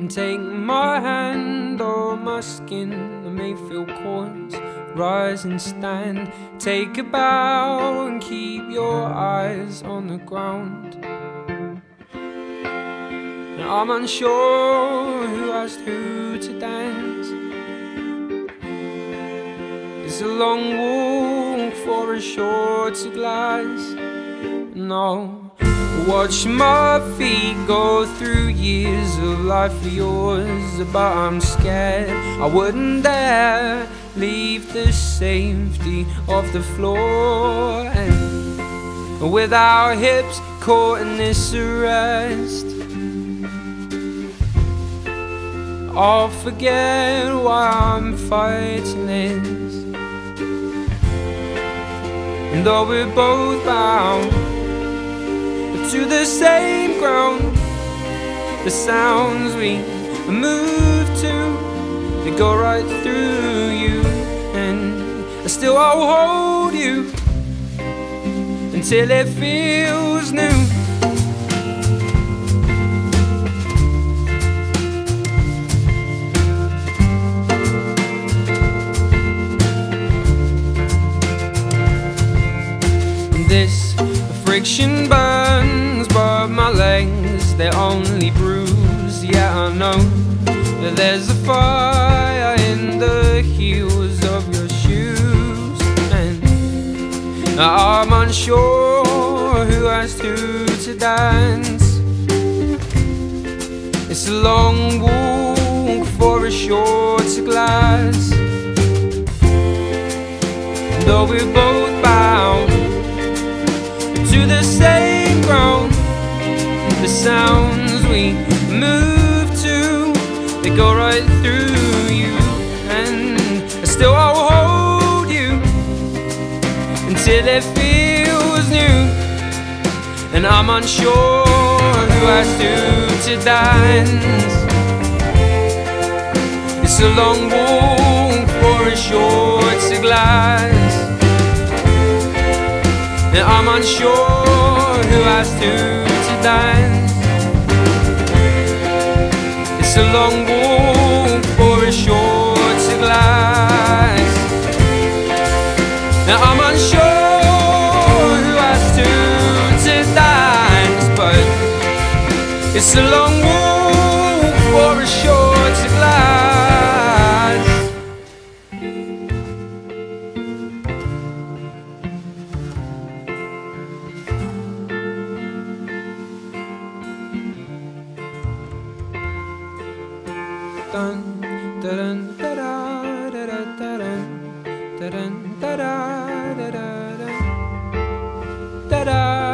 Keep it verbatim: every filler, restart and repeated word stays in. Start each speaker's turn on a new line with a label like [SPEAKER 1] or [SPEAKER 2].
[SPEAKER 1] and take my hand on my skin. I may feel coarse, rise and stand, take a bow and keep your eyes on the ground. Now I'm unsure who asked who to dance. It's a long walk for a short glass. No, watch my feet go through years of life for yours, but I'm scared I wouldn't dare leave the safety of the floor. And with our hips caught in this arrest, I'll forget why I'm fighting this. And though we're both bound to the same ground, the sounds we move to, they go right through you. And still I'll hold you until it feels new. This friction burns, but my legs, they're only bruised. Yeah, I know that there's a fire in the heels of your shoes. And I'm unsure who asked who to dance. It's a long walk for a short glass. Though we're both bound to the same ground, the sounds we move to, they go right through you. And still I'll hold you until it feels new. And I'm unsure who asked who to dance. It's a long walk for a short glass. And I'm unsure who asked who to dance. It's a long walk for a short glass. Now I'm unsure who asked who to dance, but it's a long walk for a short glass. Dun, dun, da da da da da da da da da da da da.